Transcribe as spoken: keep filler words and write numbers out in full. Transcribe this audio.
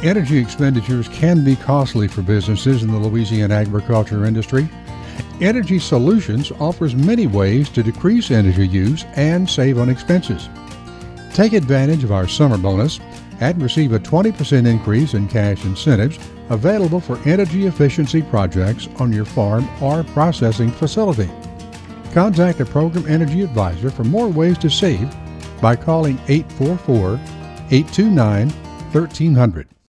Energy expenditures can be costly for businesses in the Louisiana agriculture industry. Energy Solutions offers many ways to decrease energy use and save on expenses. Take advantage of our summer bonus and receive a twenty percent increase in cash incentives available for energy efficiency projects on your farm or processing facility. Contact a program energy advisor for more ways to save by calling eight four four, eight two nine, one three zero zero.